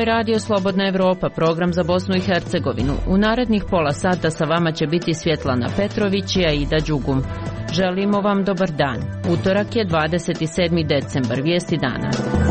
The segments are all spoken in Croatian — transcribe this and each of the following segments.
je Radio Slobodna Evropa, program za Bosnu i Hercegovinu. U narednih pola sata sa vama će biti Svjetlana Petrović i Aida Đugum. Želimo vam dobar dan. Utorak je 27. decembar, vijesti dana.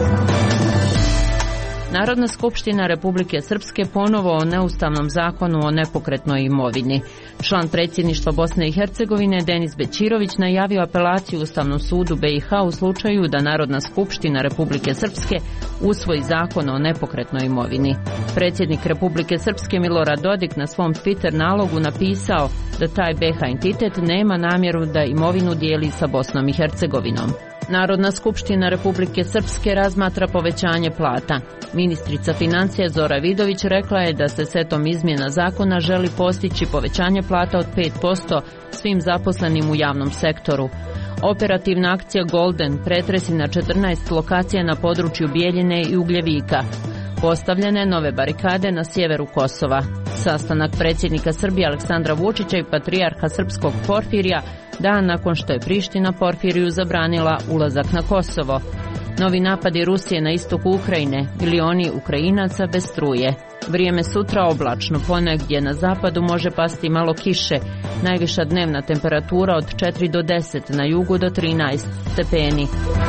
Narodna skupština Republike Srpske ponovo o neustavnom zakonu o nepokretnoj imovini. Član predsjedništva Bosne i Hercegovine Denis Bećirović najavio apelaciju Ustavnom sudu BiH u slučaju da Narodna skupština Republike Srpske usvoji zakon o nepokretnoj imovini. Predsjednik Republike Srpske Milorad Dodik na svom Twitter nalogu napisao da taj BiH entitet nema namjeru da imovinu dijeli sa Bosnom i Hercegovinom. Narodna skupština Republike Srpske razmatra povećanje plata. Ministrica financija Zora Vidović rekla je da se setom izmjena zakona želi postići povećanje plata od 5% svim zaposlenim u javnom sektoru. Operativna akcija Golden pretresi na 14 lokacija na području Bijeljine i Ugljevika. Postavljene nove barikade na sjeveru Kosova. Sastanak predsjednika Srbije Aleksandra Vučića i patrijarha srpskog Porfirija dan nakon što je Priština Porfiriju zabranila ulazak na Kosovo. Novi napadi Rusije na istoku Ukrajine, milioni Ukrajinaca bez struje. Vrijeme sutra oblačno, ponegdje na zapadu može pasti malo kiše. Najviša dnevna temperatura od 4 do 10, na jugu do 13 stepeni.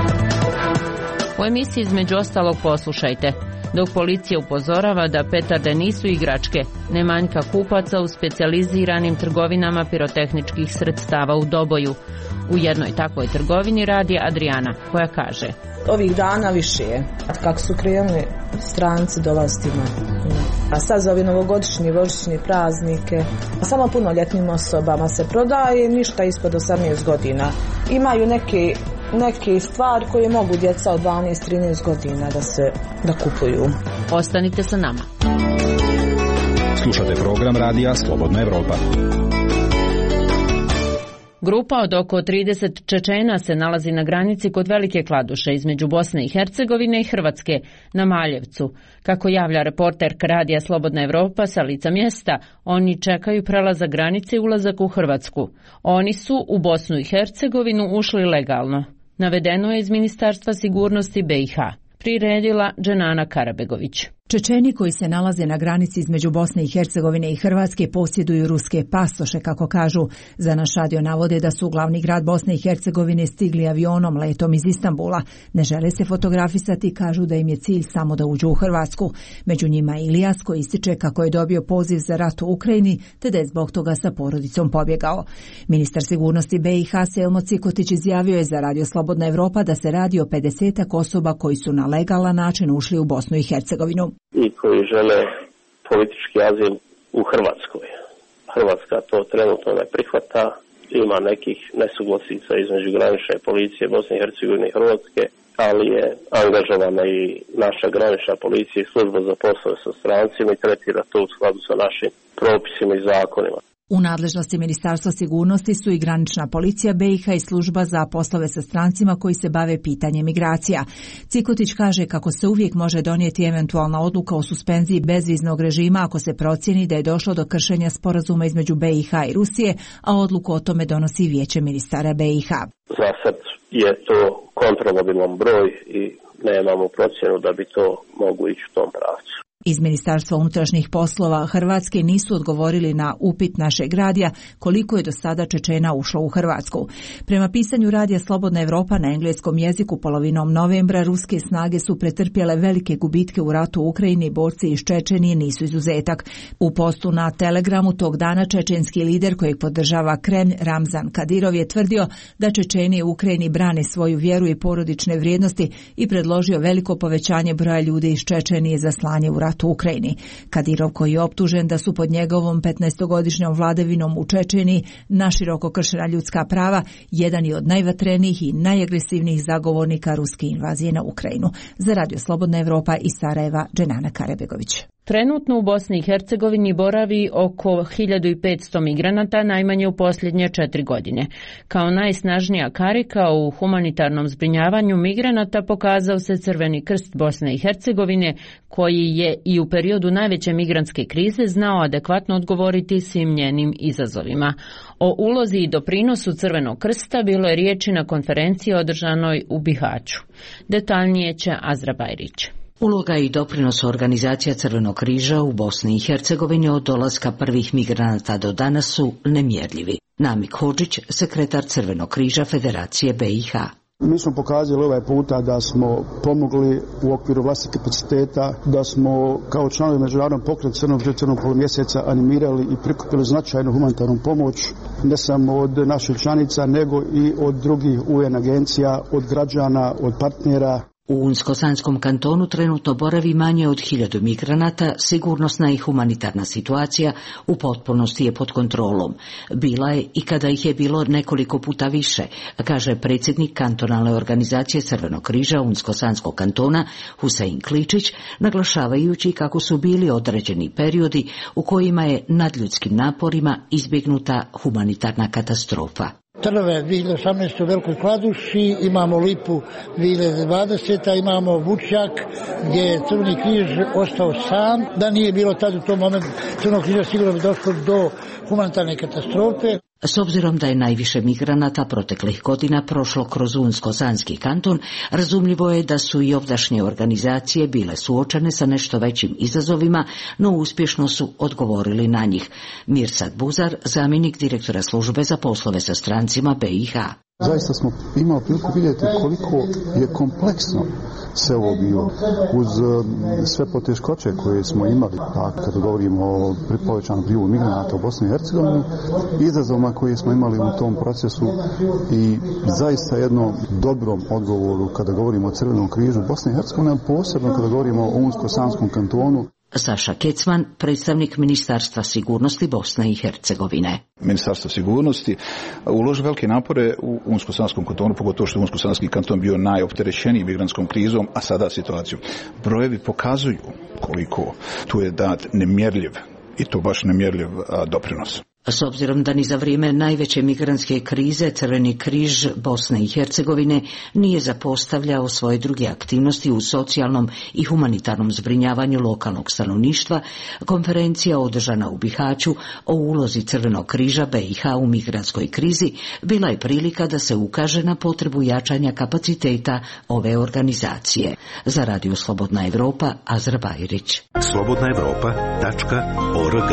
U emisiji između ostalog poslušajte. Dok policija upozorava da petarde nisu igračke, ne manjka kupaca u specijaliziranim trgovinama pirotehničkih sredstava u Doboju. U jednoj takvoj trgovini radi Adriana, koja kaže: ovih dana više je. Kako su krenuli stranci dolaziti a sad za ovi novogodišnji, božićni praznike, samo punoljetnim osobama se prodaje, ništa ispod 18 godina. Imaju neke stvari koje mogu djeca od 12-13 godina da kupuju. Ostanite sa nama. Slušate program Radija Slobodna Evropa. Grupa od oko 30 Čečena se nalazi na granici kod Velike Kladuše između Bosne i Hercegovine i Hrvatske na Maljevcu. Kako javlja reporterka Radija Slobodna Evropa sa lica mjesta, oni čekaju prelazak granice i ulazak u Hrvatsku. Oni su u Bosnu i Hercegovinu ušli legalno. Navedeno je iz Ministarstva sigurnosti BiH. Priredila Dženana Karabegović. Čečeni koji se nalaze na granici između Bosne i Hercegovine i Hrvatske posjeduju ruske pasoše, kako kažu. Za naš radio navode da su u glavni grad Bosne i Hercegovine stigli avionom letom iz Istanbula. Ne žele se fotografisati, kažu da im je cilj samo da uđu u Hrvatsku. Među njima je Ilijas koji ističe kako je dobio poziv za rat u Ukrajini te da je zbog toga sa porodicom pobjegao. Ministar sigurnosti BiH Selmo Cikotić izjavio je za Radio Slobodna Evropa da se radi o 50 osoba koji su na legalan način ušli u Bosnu i Hercegovinu. I koji žele politički azil u Hrvatskoj. Hrvatska to trenutno ne prihvata, ima nekih nesuglasica između granične policije Bosne i Hercegovine i Hrvatske, ali je angažovana i naša granična policija i služba za poslove sa strancima i tretira to u skladu sa našim propisima i zakonima. U nadležnosti Ministarstva sigurnosti su i granična policija BiH i služba za poslove sa strancima koji se bave pitanjem migracija. Cikotić kaže kako se uvijek može donijeti eventualna odluka o suspenziji bezviznog režima ako se procijeni da je došlo do kršenja sporazuma između BiH i Rusije, a odluku o tome donosi Vijeće ministara BiH. Za sad je to kontrolabilan broj i nemamo procjenu da bi to moglo ići u tom pravcu. Iz Ministarstva unutrašnjih poslova Hrvatske nisu odgovorili na upit našeg radija koliko je do sada Čečena ušlo u Hrvatsku. Prema pisanju Radija Slobodna Evropa na engleskom jeziku polovinom novembra ruske snage su pretrpjele velike gubitke u ratu u Ukrajini, borci iz Čečenije nisu izuzetak. U postu na Telegramu tog dana čečenski lider kojeg podržava Kremlj Ramzan Kadirov je tvrdio da Čečeni u Ukrajini brane svoju vjeru i porodične vrijednosti i predložio veliko povećanje broja ljudi iz Čečenije za slanje u ratu u Ukrajini. Kadirov, koji je optužen da su pod njegovom 15-godišnjom vladavinom u Čečeniji naširoko kršena ljudska prava, jedan je od najvatrenijih i najagresivnijih zagovornika ruske invazije na Ukrajinu. Za Radio Slobodna Evropa iz Sarajeva, Dženana Karabegović. Trenutno u Bosni i Hercegovini boravi oko 1500 migranata, najmanje u posljednje 4 godine. Kao najsnažnija karika u humanitarnom zbrinjavanju migranata pokazao se Crveni krst Bosne i Hercegovine, koji je i u periodu najveće migrantske krize znao adekvatno odgovoriti svim njenim izazovima. O ulozi i doprinosu Crvenog krsta bilo je riječi na konferenciji održanoj u Bihaću. Detaljnije će Azra Bajrić. Uloga i doprinos organizacija Crvenog križa u Bosni i Hercegovini od dolaska prvih migranata do danas su nemjerljivi. Namik Hodžić, sekretar Crvenog križa Federacije BiH. Mi smo pokazali ovaj puta da smo pomogli u okviru vlastitih kapaciteta, da smo kao članovi međunarodnog pokreta Crvenog polumjeseca animirali i prikupili značajnu humanitarnu pomoć, ne samo od naših članica, nego i od drugih UN agencija, od građana, od partnera. U Unsko-Sanskom kantonu trenutno boravi manje od 1000 migranata, sigurnosna i humanitarna situacija u potpunosti je pod kontrolom. Bila je i kada ih je bilo nekoliko puta više, kaže predsjednik kantonalne organizacije Crvenog križa Unsko-Sanskog kantona Husein Kličić, naglašavajući kako su bili određeni periodi u kojima je nadljudskim naporima izbjegnuta humanitarna katastrofa. Trnove 2018. u Velikoj Kladuši, imamo Lipu 2020. imamo Vučjak gdje je Crveni križ ostao sam. Da nije bilo tad u tom momentu Crvenog križa sigurno bi došlo do humanitarne katastrofe. S obzirom da je najviše migranata proteklih godina prošlo kroz Unsko-Sanski kanton, razumljivo je da su i ovdašnje organizacije bile suočene sa nešto većim izazovima, no uspješno su odgovorili na njih. Mirsad Buzar, zamjenik direktora službe za poslove sa strancima BiH. Zaista smo imali priliku vidjeti koliko je kompleksno sve ovo bilo. Uz sve poteškoće koje smo imali, kada govorimo o povećanom prilivu migranata u Bosni i Hercegovini, izazovima koje smo imali u tom procesu i zaista jednom dobrom odgovoru kada govorimo o Crvenom križu Bosne i Hercegovine, posebno kada govorimo o Unsko-Sanskom kantonu. Saša Kecman, predstavnik Ministarstva sigurnosti Bosne i Hercegovine. Ministarstvo sigurnosti uloži velike napore u Unsko-Sanskom kantonu, pogotovo što je Unsko-Sanski kanton bio najopterećeniji migrantskom krizom, a sada situaciju. Brojevi pokazuju koliko tu je dat nemjerljiv, i to baš nemjerljiv doprinos. S obzirom da ni za vrijeme najveće migrantske krize Crveni križ Bosne i Hercegovine nije zapostavljao svoje druge aktivnosti u socijalnom i humanitarnom zbrinjavanju lokalnog stanovništva, konferencija održana u Bihaću o ulozi Crvenog križa BiH u migrantskoj krizi bila je prilika da se ukaže na potrebu jačanja kapaciteta ove organizacije. Za Radio Slobodna Evropa, Azra Bajrić. slobodnaevropa.org.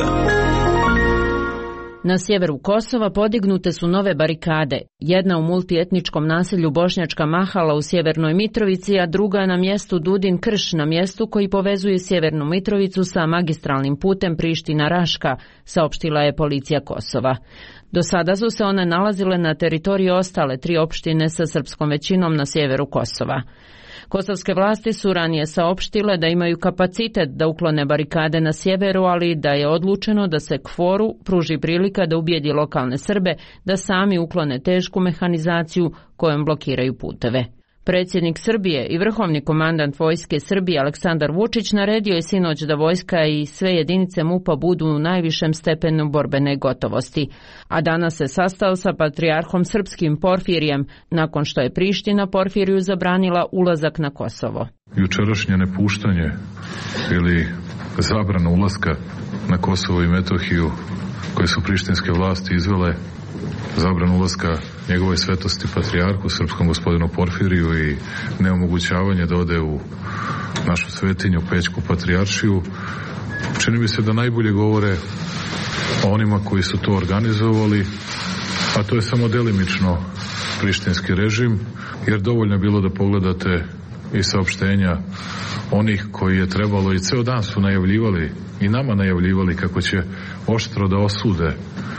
Na sjeveru Kosova podignute su nove barikade, jedna u multietničkom naselju Bošnjačka Mahala u sjevernoj Mitrovici, a druga na mjestu Dudin Krš, na mjestu koji povezuje sjevernu Mitrovicu sa magistralnim putem Priština-Raška, saopštila je policija Kosova. Do sada su se one nalazile na teritoriji ostale 3 opštine sa srpskom većinom na sjeveru Kosova. Kosovske vlasti su ranije saopštile da imaju kapacitet da uklone barikade na sjeveru, ali da je odlučeno da se KFOR-u pruži prilika da ubijedi lokalne Srbe da sami uklone tešku mehanizaciju kojom blokiraju puteve. Predsjednik Srbije i vrhovni komandant vojske Srbije Aleksandar Vučić naredio je sinoć da vojska i sve jedinice MUP-a budu u najvišem stepenu borbene gotovosti, a danas se sastao sa patrijarhom srpskim Porfirijem nakon što je Priština Porfiriju zabranila ulazak na Kosovo. Jučerašnje nepuštanje ili zabrana ulaska na Kosovo i Metohiju koje su prištinske vlasti izvele, zabranu ulaska njegove svetosti patrijarhu srpskom gospodinu Porfiriju i neomogućavanje da ode u našu svetinju Pećku patrijaršiju, čini mi se da najbolje govore o onima koji su to organizovali, a to je samo delimično prištinski režim, jer dovoljno je bilo da pogledate i saopštenja onih koji je trebalo i ceo dan su najavljivali i nama najavljivali kako će oštro da osude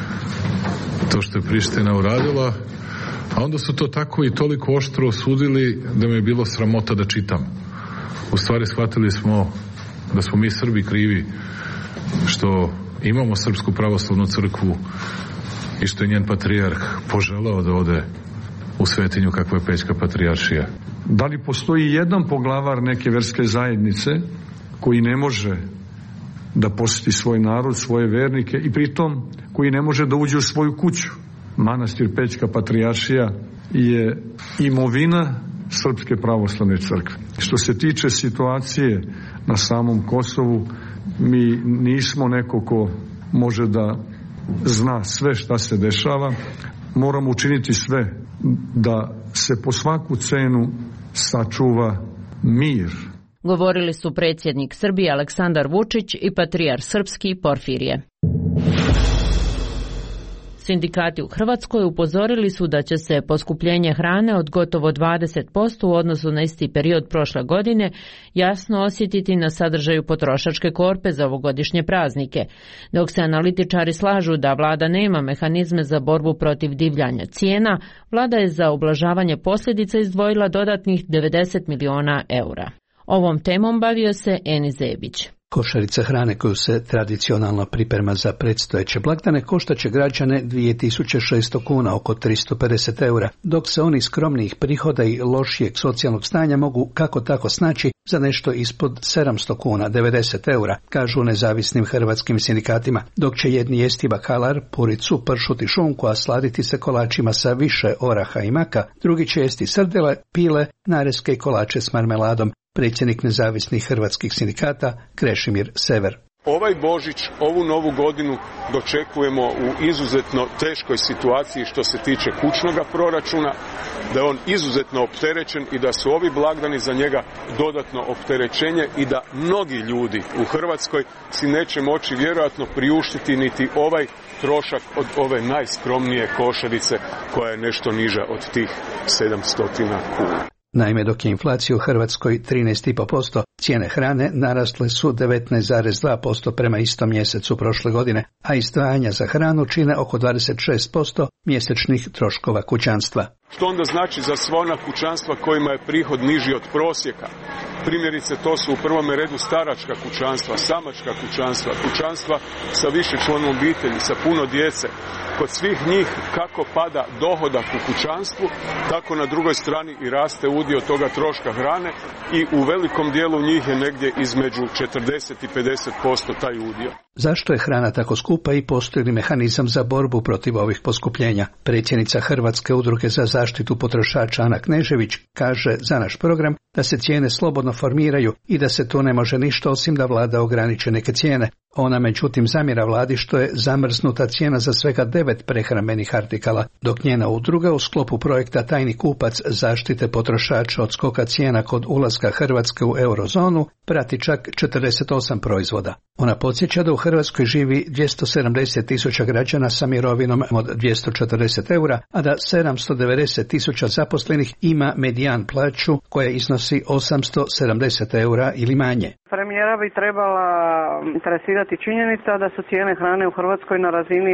to što je Priština uradila, a onda su to tako i toliko oštro osudili da mi je bilo sramota da čitam. U stvari shvatili smo da smo mi Srbi krivi što imamo Srpsku pravoslavnu crkvu i što je njen patrijarh poželao da ode u svetinju kakva je Pećka patrijaršija. Da li postoji jedan poglavar neke verske zajednice koji ne može da posjeti svoj narod, svoje vernike i pritom koji ne može da uđe u svoju kuću? Manastir Pećka patrijaršija je imovina Srpske pravoslavne crkve. Što se tiče situacije na samom Kosovu, mi nismo neko ko može da zna sve šta se dešava. Moramo učiniti sve da se po svaku cenu sačuva mir. Govorili su predsjednik Srbije Aleksandar Vučić i patrijarh srpski Porfirije. Sindikati u Hrvatskoj upozorili su da će se poskupljenje hrane od gotovo 20% u odnosu na isti period prošle godine jasno osjetiti na sadržaju potrošačke korpe za ovogodišnje praznike, dok se analitičari slažu da vlada nema mehanizme za borbu protiv divljanja cijena. Vlada je za ublažavanje posljedica izdvojila dodatnih 90 miliona eura. Ovom temom bavio se Enis Zebić. Košarica hrane koju se tradicionalno priprema za predstojeće blagdane koštaće građane 2600 kuna, oko 350 eura, dok se oni skromnijih prihoda i lošijeg socijalnog stanja mogu kako tako snaći za nešto ispod 700 kuna, 90 eura, kažu u nezavisnim hrvatskim sindikatima, dok će jedni jesti bakalar, puricu, pršut i šunku, a sladiti se kolačima sa više oraha i maka, drugi će jesti srdele, pile, nareske i kolače s marmeladom. Predsjednik nezavisnih hrvatskih sindikata Krešimir Sever. Ovaj Božić, ovu novu godinu dočekujemo u izuzetno teškoj situaciji što se tiče kućnoga proračuna, da je on izuzetno opterećen i da su ovi blagdani za njega dodatno opterećenje i da mnogi ljudi u Hrvatskoj si neće moći vjerojatno priuštiti niti ovaj trošak od ove najskromnije košarice koja je nešto niža od tih 700 kuna. Naime, dok je inflacija u Hrvatskoj 13,5%, cijene hrane narasle su 19,2% prema istom mjesecu prošle godine, a izdvajanja za hranu čine oko 26% mjesečnih troškova kućanstva. Što onda znači za sva ona kućanstva kojima je prihod niži od prosjeka? Primjerice, to su u prvome redu staračka kućanstva, samačka kućanstva, kućanstva sa više članova obitelji, sa puno djece. Kod svih njih kako pada dohodak u kućanstvu, tako na drugoj strani i raste udio toga troška hrane i u velikom dijelu njih je negdje između 40 i 50% taj udio. Zašto je hrana tako skupa i postoji li mehanizam za borbu protiv ovih poskupljenja? Predsjednica Hrvatske udruge za zaštitu potrošača Ana Knežević kaže za naš program da se cijene slobodno formiraju i da se tu ne može ništa osim da vlada ograniče neke cijene. Ona međutim zamjera vladi što je zamrznuta cijena za svega 9 prehrambenih artikala, dok njena udruga u sklopu projekta Tajni kupac zaštite potrošača od skoka cijena kod ulaska Hrvatske u eurozonu prati čak 48 proizvoda. Ona podsjeća da u Hrvatskoj živi 270.000 građana sa mirovinom od 240 eura, a da 790.000 zaposlenih ima medijan plaću koja iznosi 870 eura ili manje. Premijera bi trebala interesirati činjenica da su cijene hrane u Hrvatskoj na razini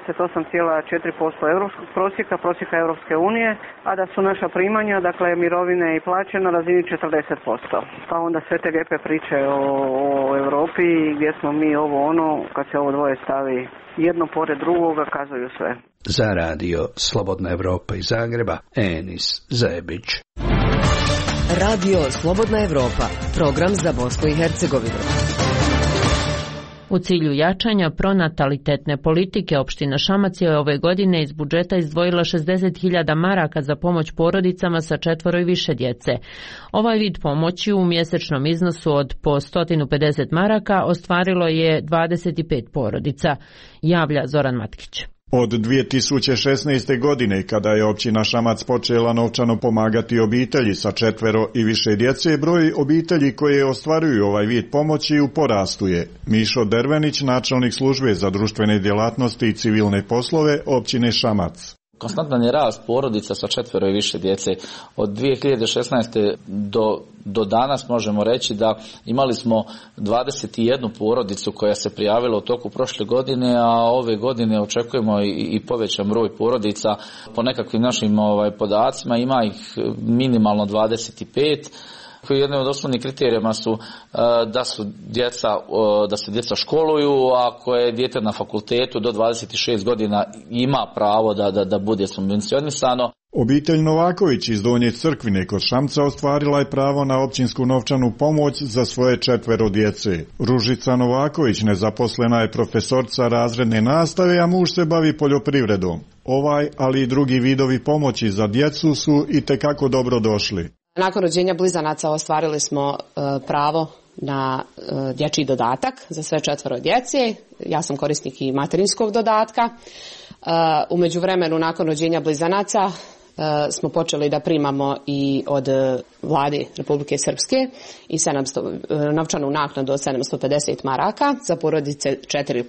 98,4% europskog prosjeka Europske unije, a da su naša primanja, dakle mirovine i plaće na razini 40%. Pa onda sve te lijepe priče o Europi gdje smo mi ovo ono, kad se ovo dvoje stavi jedno pored drugoga, kazuju sve. Za radio Slobodna Evropa iz Zagreba, Enis Zebić. Radio Slobodna Evropa, program za Bosnu i Hercegovinu. U cilju jačanja pronatalitetne politike, opština Šamac je ove godine iz budžeta izdvojila 60.000 maraka za pomoć porodicama sa 4 i više djece. Ovaj vid pomoći u mjesečnom iznosu od po 150 maraka ostvarilo je 25 porodica, javlja Zoran Matkić. Od 2016. godine, kada je općina Šamac počela novčano pomagati obitelji sa 4 i više djece, broj obitelji koje ostvaruju ovaj vid pomoći u porastu je. Mišo Dervenić, načelnik službe za društvene djelatnosti i civilne poslove općine Šamac. Konstantan je rast porodica sa 4 i više djece. Od 2016. do danas možemo reći da imali smo 21 porodicu koja se prijavila u toku prošle godine, a ove godine očekujemo i povećan broj porodica. Po nekakvim našim podacima ima ih minimalno 25. Jedno od osnovnih kriterijama su da se djeca školuju, ako je dijete na fakultetu do 26 godina ima pravo da bude subvencionisano. Obitelj Novaković iz Donje Crkvine kod Šamca ostvarila je pravo na općinsku novčanu pomoć za svoje 4 djece. Ružica Novaković nezaposlena je profesorca razredne nastave, a muž se bavi poljoprivredom. Ovaj, ali i drugi vidovi pomoći za djecu su itekako dobro došli. Nakon rođenja blizanaca ostvarili smo pravo na dječji dodatak za sve 4 djece. Ja sam korisnik i materinskog dodatka. U međuvremenu nakon rođenja blizanaca smo počeli da primamo i od vlade Republike Srpske i novčanu naknadu od 750 maraka za porodice 4+,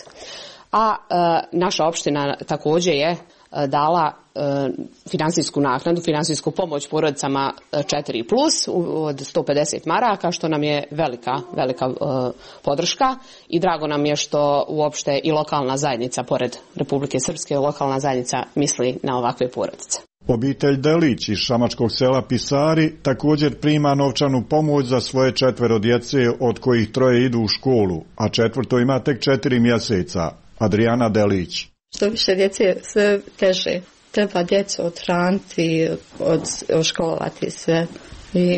a naša opština također je dala finansijsku naknadu, finansijsku pomoć porodicama 4+ od 150 maraka, što nam je velika podrška i drago nam je što uopšte i lokalna zajednica, pored Republike Srpske, lokalna zajednica misli na ovakve porodice. Obitelj Delić iz šamačkog sela Pisari također prima novčanu pomoć za svoje 4 djece, od kojih 3 idu u školu, a 4 ima tek 4 mjeseca. Adriana Delić. Što više djece, sve teže. Treba djecu odhraniti, oškolovati sve. I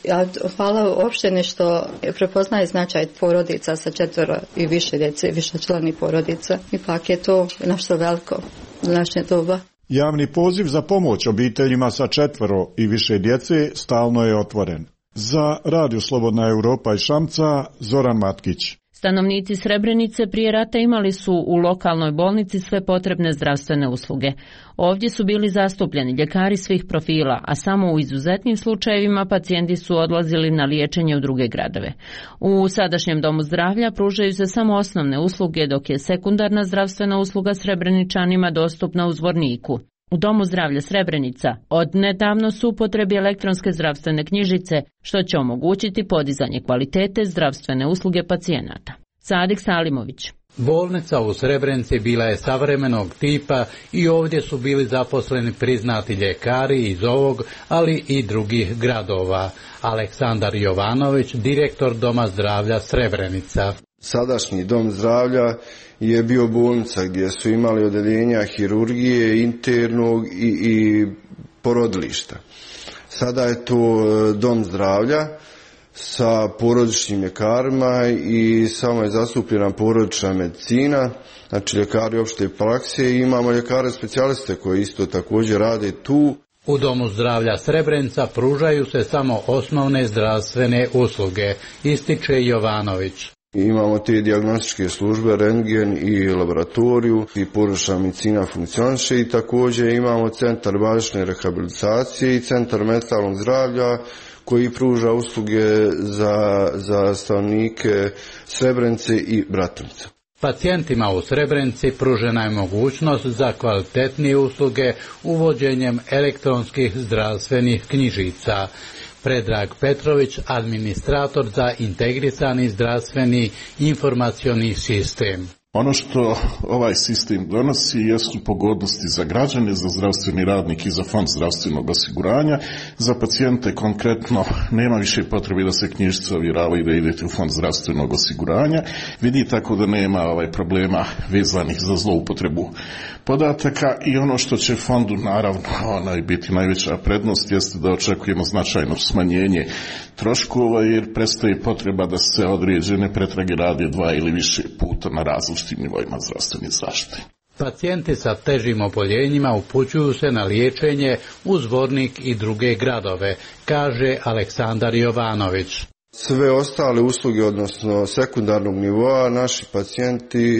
hvala opštini što prepoznaje značaj porodica sa 4 i više djece, višečlanih porodica. Ipak je to nešto veliko u današnje doba. Javni poziv za pomoć obiteljima sa 4 i više djece stalno je otvoren. Za Radio Slobodna Europa iz Šamca, Zoran Matkić. Stanovnici Srebrenice prije rata imali su u lokalnoj bolnici sve potrebne zdravstvene usluge. Ovdje su bili zastupljeni ljekari svih profila, a samo u izuzetnim slučajevima pacijenti su odlazili na liječenje u druge gradove. U sadašnjem domu zdravlja pružaju se samo osnovne usluge, dok je sekundarna zdravstvena usluga Srebreničanima dostupna u Zvorniku. U Domu zdravlja Srebrenica od nedavno su u upotrebi elektronske zdravstvene knjižice, što će omogućiti podizanje kvalitete zdravstvene usluge pacijenata. Sadik Salimović. Bolnica u Srebrenici bila je savremenog tipa i ovdje su bili zaposleni priznati ljekari iz ovog, ali i drugih gradova. Aleksandar Jovanović, direktor Doma zdravlja Srebrenica. Sadašnji dom zdravlja je bio bolnica gdje su imali odeljenja hirurgije, internog i porodilišta. Sada je to dom zdravlja sa porodičnim ljekarima i samo je zastupljena porodična medicina, znači ljekari opšte prakse i imamo ljekare specijaliste koji isto također rade tu. U Domu zdravlja Srebrenica pružaju se samo osnovne zdravstvene usluge, ističe Jovanović. Imamo te dijagnostičke službe, rentgen i laboratoriju i porodična medicina funkcioniše i također imamo centar bazične rehabilitacije i centar mentalnog zdravlja koji pruža usluge za stanovnike Srebrenice i Bratunca. Pacijentima u Srebrenici pružena je mogućnost za kvalitetnije usluge uvođenjem elektronskih zdravstvenih knjižica. Predrag Petrović, administrator za integrisani zdravstveni informacioni sistem. Ono što ovaj sistem donosi jesu pogodnosti za građane, za zdravstveni radnik i za fond zdravstvenog osiguranja. Za pacijente konkretno nema više potrebe da se knjižice ovjeravaju i da idete u fond zdravstvenog osiguranja. Vidi tako da nema problema vezanih za zloupotrebu podataka i ono što će fondu naravno biti najveća prednost jeste da očekujemo značajno smanjenje troškova jer prestaje potreba da se određene pretrage rade 2 ili više puta na različitim nivoima zdravstvene zaštite. Pacijenti sa težim oboljenjima upućuju se na liječenje u Zvornik i druge gradove, kaže Aleksandar Jovanović. Sve ostale usluge, odnosno sekundarnog nivoa, naši pacijenti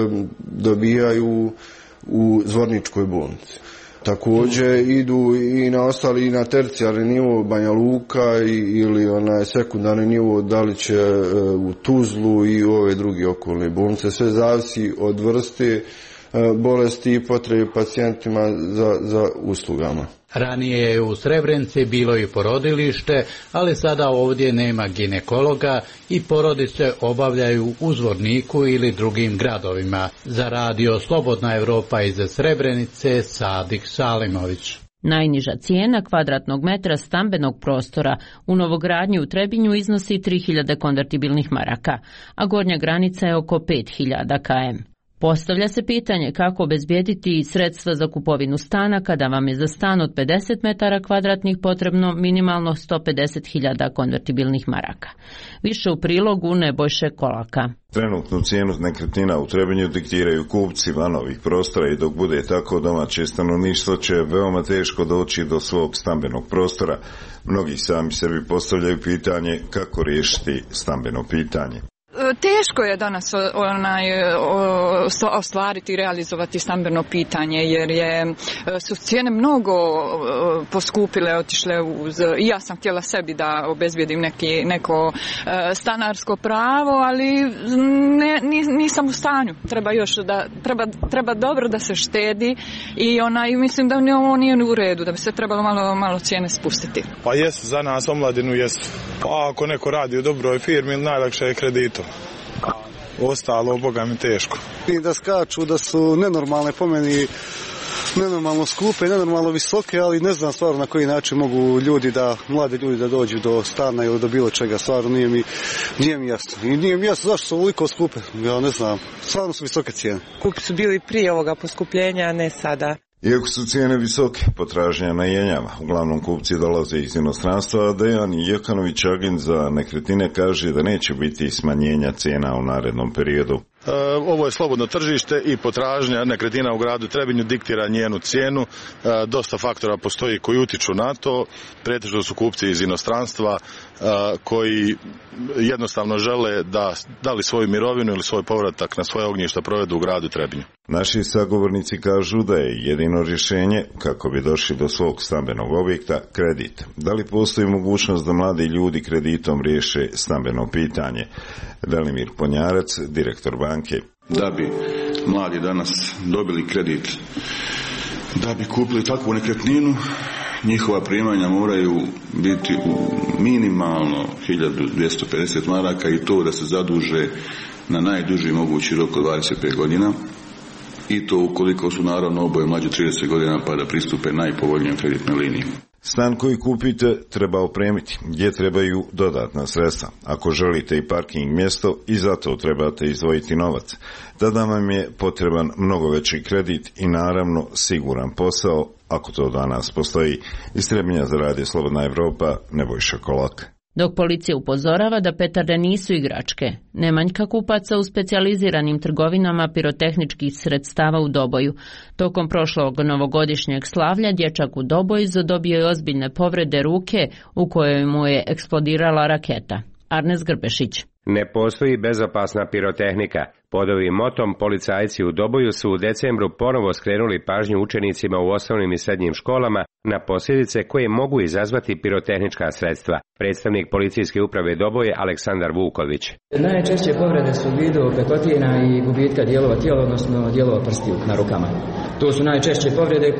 dobijaju u Zvorničkoj bolnici. Također idu i na ostali i na tercijarni nivo Banja Luka ili sekundarni nivo da li će u Tuzlu i ove druge okolne bolnice. Sve zavisi od vrste bolesti i potrebe pacijentima za uslugama. Ranije je u Srebrenici bilo i porodilište, ali sada ovdje nema ginekologa i porodice obavljaju u Zvorniku ili drugim gradovima. Za Radio Slobodna Europa iz Srebrenice, Sadik Salimović. Najniža cijena kvadratnog metra stambenog prostora u novogradnji u Trebinju iznosi 3000 konvertibilnih maraka, a gornja granica je oko 5000 km. Postavlja se pitanje kako obezbijediti sredstva za kupovinu stana kada vam je za stan od 50 metara kvadratnih potrebno minimalno 150.000 konvertibilnih maraka. Više u prilogu Nebojše Kolaka. Trenutnu cijenu nekretnina u Trebinju diktiraju kupci van ovih prostora i dok bude tako domaće stanovništvo će veoma teško doći do svog stambenog prostora. Mnogi sami sebi postavljaju pitanje kako riješiti stambeno pitanje. teško je danas ostvariti i realizovati stambeno pitanje, jer su cijene mnogo poskupile, otišle i ja sam htjela sebi da obezbijedim neko stanarsko pravo, ali nisam u stanju. Treba dobro da se štedi i mislim da ovo nije u redu, da bi se trebalo malo cijene spustiti. Pa jest, za nas omladinu jest. Pa ako neko radi u dobroj firmi, najlakše je kreditom. Ostalo, Boga mi teško. I da skaču, da su nenormalne po meni, nenormalno skupe, nenormalno visoke, ali ne znam stvarno na koji način mogu mladi ljudi da dođu do stana ili do bilo čega, stvarno nije mi jasno. I nije mi jasno zašto su ovoliko skupe, ja ne znam, stvarno su visoke cijene. Kupi su bili prije ovoga poskupljenja, a ne sada. Iako su cijene visoke, potražnja ne jenjava. Uglavnom kupci dolaze iz inostranstva, a Dejan Jekanović, agent za nekretnine, kaže da neće biti smanjenja cijena u narednom periodu. Ovo je slobodno tržište i potražnja nekretnina u gradu Trebinju diktira njenu cijenu. Dosta faktora postoji koji utiču na to. Pretežno su kupci iz inostranstva koji jednostavno žele da li svoju mirovinu ili svoj povratak na svoje ognjišta provedu u gradu Trebinju. Naši sagovornici kažu da je jedino rješenje kako bi došli do svog stambenog objekta kredit. Da li postoji mogućnost da mladi ljudi kreditom riješe stambeno pitanje? Velimir Ponjarac, direktor banke. Da bi mladi danas dobili kredit, da bi kupili takvu nekretninu, njihova primanja moraju biti minimalno 1250 maraka i to da se zaduže na najduži mogući rok od 25 godina. I to ukoliko su naravno oboje mlađe 30 godina pa da pristupe najpovoljnijoj kreditnoj liniji. Stan koji kupite treba opremiti, gdje trebaju dodatna sredstva. Ako želite i parking mjesto, i za to trebate izdvojiti novac. Tada vam je potreban mnogo veći kredit i naravno siguran posao, ako to danas postoji. Iz Trebinja za Radio Slobodna Evropa, Nebojša Kolak. Dok policija upozorava da petarde nisu igračke, nemanjka kupaca u specijaliziranim trgovinama pirotehničkih sredstava u Doboju. Tokom prošlog novogodišnjeg slavlja dječak u Doboju zadobio je ozbiljne povrede ruke u kojoj mu je eksplodirala raketa. Arnes Grbešić. Ne postoji bezopasna pirotehnika. Pod ovim motom policajci u Doboju su u decembru ponovo skrenuli pažnju učenicima u osnovnim i srednjim školama na posljedice koje mogu izazvati pirotehnička sredstva. Predstavnik policijske uprave Doboje Aleksandar Vuković. Najčešće povrede su u vidu pekotina i gubitka dijelova tijela, odnosno dijelova prstiju na rukama. To su najčešće povrede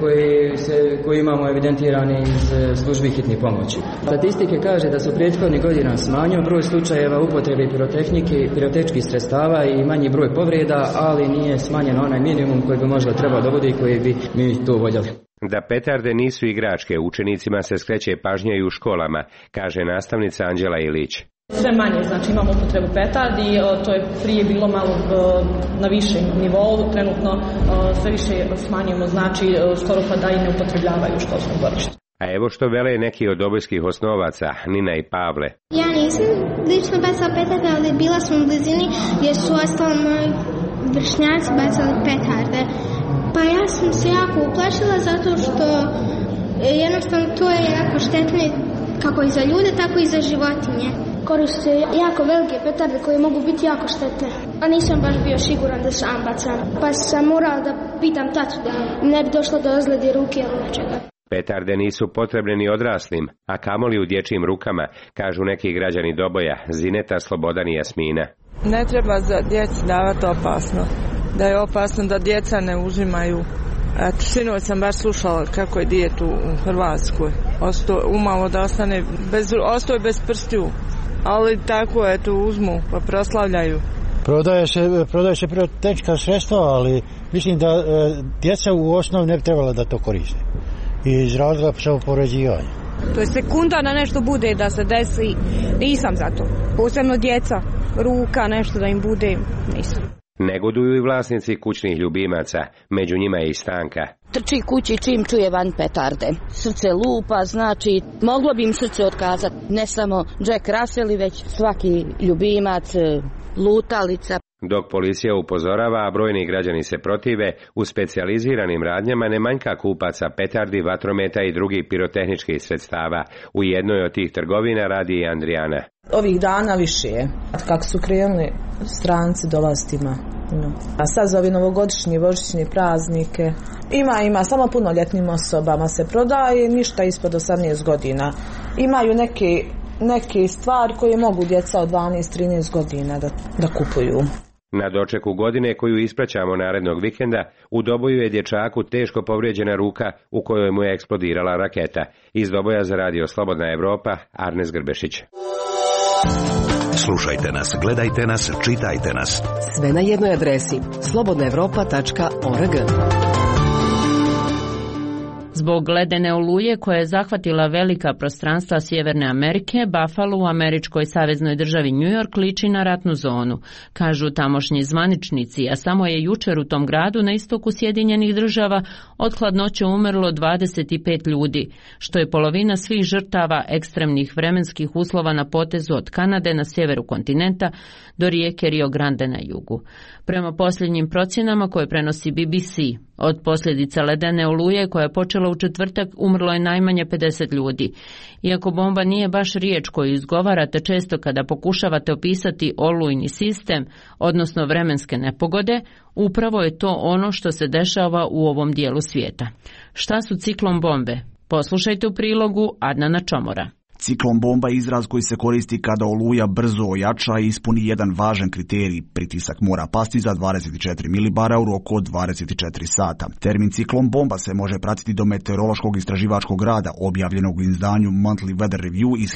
koje imamo evidentirane iz službi hitnih pomoći. Statistike kaže da su prethodnih godina smanjio broj slučajeva upotrebe pirotehničkih sredstava i manji broj povreda, ali nije smanjen onaj minimum koji bi možda trebao da bude i koji bi mi to voljeli. Da petarde nisu igračke, učenicima se skreće pažnja i u školama, kaže nastavnica Anđela Ilić. Sve manje, znači imamo upotrebu petardi, to je prije bilo malo na višem nivou, trenutno sve više smanjujemo, znači skoro pa da i ne upotrebljavaju u školskom dvorištu. A evo što vele neki od dobojskih osnovaca, Nina i Pavle. Ja nisam lično bacala petarde, ali bila sam u blizini jer su ostali moji vršnjaci bacali petarde. Pa ja sam se jako uplašila zato što jednostavno to je jako štetno kako i za ljude, tako i za životinje. Koriste jako velike petarde koje mogu biti jako štetne. A nisam baš bio siguran da sam bacam. Pa sam morala da pitam tacu da ne bi došlo do ozljede ruke ili nečega. Petarde nisu potrebne ni odraslim, a kamoli u dječjim rukama, kažu neki građani Doboja, Zineta, Slobodan i Jasmina. Ne treba za djecu davati opasno. Da je opasno da djeca ne uzimaju. Sinoć sam baš slušala kako je dijete u Hrvatskoj. Umalo da ostane ostaje bez prstiju. Ali tako eto uzmu pa proslavljaju. Prodaje se pirotehnička sredstva, ali mislim da djeca u osnovi ne bi trebala da to koriste. Iz razloga samopovređivanja. To je sekunda da nešto bude da se desi, nisam za to. Posebno djeca, ruka, nešto da im bude, nisam. Negoduju i vlasnici kućnih ljubimaca, među njima je i Stanka. Trči kući čim čuje van petarde. Srce lupa, znači moglo bi im srce otkazati. Ne samo Jack Russell, već svaki ljubimac, lutalica. Dok policija upozorava, a brojni građani se protive, u specijaliziranim radnjama ne manjka kupaca petardi, vatrometa i drugih pirotehničkih sredstava. U jednoj od tih trgovina radi i Andrijana. Ovih dana više je. Kako su krenuli stranci dolazima. A sad za ovi novogodišnji, božićni praznike. Ima, samo punoljetnim osobama se prodaje, ništa ispod 18 godina. Imaju neke stvari koje mogu djeca od 12-13 godina da kupuju. Na dočeku godine koju ispraćamo narednog vikenda, u Doboju je dječaku teško povrijeđena ruka u kojoj mu je eksplodirala raketa. Iz Doboja za radio Slobodna Evropa, Arnes Grbešić. Slušajte nas, gledajte nas, čitajte nas. Sve na jednoj adresi slobodnaevropa.org. Zbog ledene oluje koja je zahvatila velika prostranstva Sjeverne Amerike, Buffalo u američkoj saveznoj državi New York liči na ratnu zonu, kažu tamošnji zvaničnici, a samo je jučer u tom gradu na istoku Sjedinjenih država od hladnoće umrlo 25 ljudi, što je polovina svih žrtava ekstremnih vremenskih uslova na potezu od Kanade na sjeveru kontinenta do rijeke Rio Grande na jugu. Prema posljednjim procjenama koje prenosi BBC, od posljedica ledene oluje koja je počela u četvrtak umrlo je najmanje 50 ljudi. Iako bomba nije baš riječ koju izgovarate često kada pokušavate opisati olujni sistem, odnosno vremenske nepogode, upravo je to ono što se dešava u ovom dijelu svijeta. Šta su ciklon bombe? Poslušajte u prilogu Adnana Čomora. Ciklon bomba je izraz koji se koristi kada oluja brzo ojača i ispuni jedan važan kriterij. Pritisak mora pasti za 24 milibara u roku od 24 sata. Termin ciklon bomba se može pratiti do meteorološkog istraživačkog rada objavljenog u izdanju Monthly Weather Review iz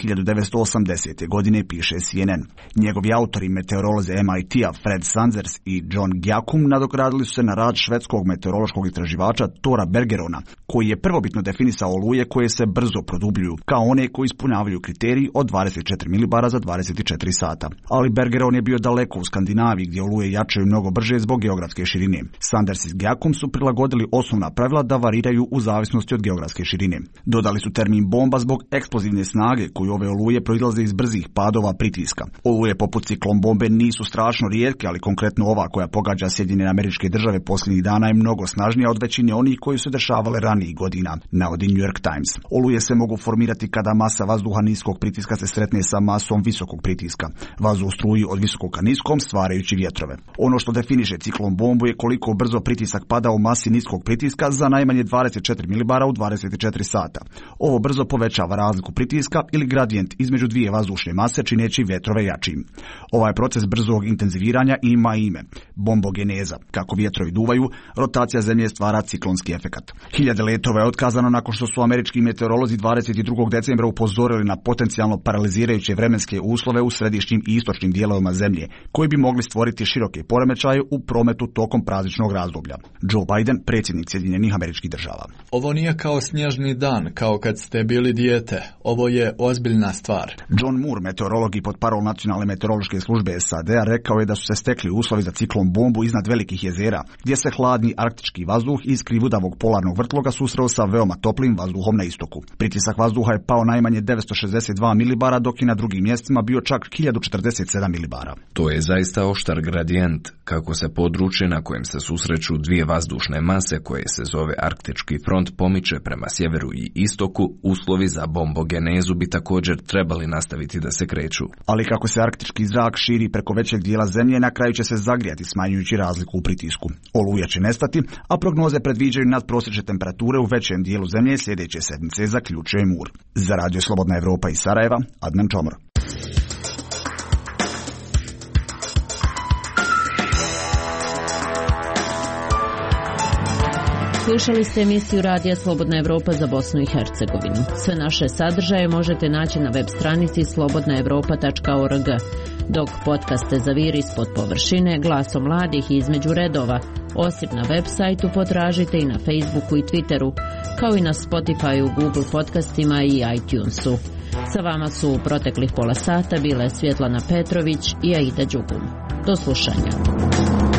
1980. godine, piše CNN. Njegovi autori, meteorolozi MIT-a Fred Sanders i John Gjakum, nadogradili su se na rad švedskog meteorološkog istraživača Tora Bergerona, koji je prvobitno definisao oluje koje se brzo produbljuju, kao one koji ispunjavaju kriterij od 24 milibara za 24 sata. Ali Bergeron je bio daleko u Skandinaviji gdje oluje jačaju mnogo brže zbog geografske širine. Sanders i Gjakum su prilagodili osnovna pravila da variraju u zavisnosti od geografske širine. Dodali su termin bomba zbog eksplozivne snage koju ove oluje proizlaze iz brzih padova pritiska. Oluje poput ciklon bombe nisu strašno rijetke, ali konkretno ova koja pogađa Sjedinjene Američke Države posljednjih dana je mnogo snažnija od većine onih koji su dešavale ranijih godina, navodi New York Times. Oluje se mogu formirati kada masa vazduha niskog pritiska se sretne sa masom visokog pritiska. Vazduh struji od visokog ka niskom stvarajući vjetrove. Ono što definiše ciklon bombu je koliko brzo pritisak pada u masi niskog pritiska za najmanje 24 milibara u 24 sata. Ovo brzo povećava razliku pritiska ili gradijent između dvije vazdušne mase čineći vjetrove jačim. Ovaj proces brzog intenziviranja ima ime bombogeneza. Kako vjetrovi duvaju, rotacija zemlje stvara ciklonski efekat. Hiljade letova je otkazano nakon što su američki meteorolozi 22. decembra upozorili na potencijalno paralizirajuće vremenske uslove u središnjim i istočnim dijelovima zemlje, koji bi mogli stvoriti široke poremećaje u prometu tokom prazničnog razdoblja. Joe Biden, predsjednik Sjedinjenih Američkih Država. Ovo nije kao snježni dan, kao kad ste bili dijete. Ovo je ozbiljna stvar. John Moore, meteorolog i portparol Nacionalne meteorološke službe SAD-a, rekao je da su se stekli uslovi za ciklon bombu iznad velikih jezera, gdje se hladni arktički vazduh iz krivudavog polarnog vrtloga susreo sa veoma toplim vazduhom na istoku. Pritisak vazduha je pao najmanje 962 milibara, dok je na drugim mjestima bio čak 1047 milibara. To je zaista oštar gradijent, kako se područje na kojem se susreću dvije vazdušne mase koje se zove arktički front pomiče prema sjeveru i istoku, uslovi za bombogenezu bi također trebali nastaviti da se kreću. Ali kako se arktički zrak širi preko većeg dijela zemlje, na kraju će se zagrijati smanjujući razliku u pritisku. Oluja će nestati, a prognoze predviđaju nadprosječne temperature u većem dijelu zemlje sljedeće sedmice, zaključuje Moore. Za Radio Slobodna Evropa iz Sarajeva, Adnan Čomor. Slušali ste emisiju Radija Slobodna Evropa za Bosnu i Hercegovinu. Sve naše sadržaje možete naći na web stranici slobodnaevropa.org, dok podcaste Zaviri ispod površine, Glasom mladih i Između redova, osim na web sajtu potražite i na Facebooku i Twitteru, kao i na Spotifyu, Google podcastima i iTunesu. Sa vama su u proteklih pola sata bile Svjetlana Petrović i Aida Đugum. Do slušanja.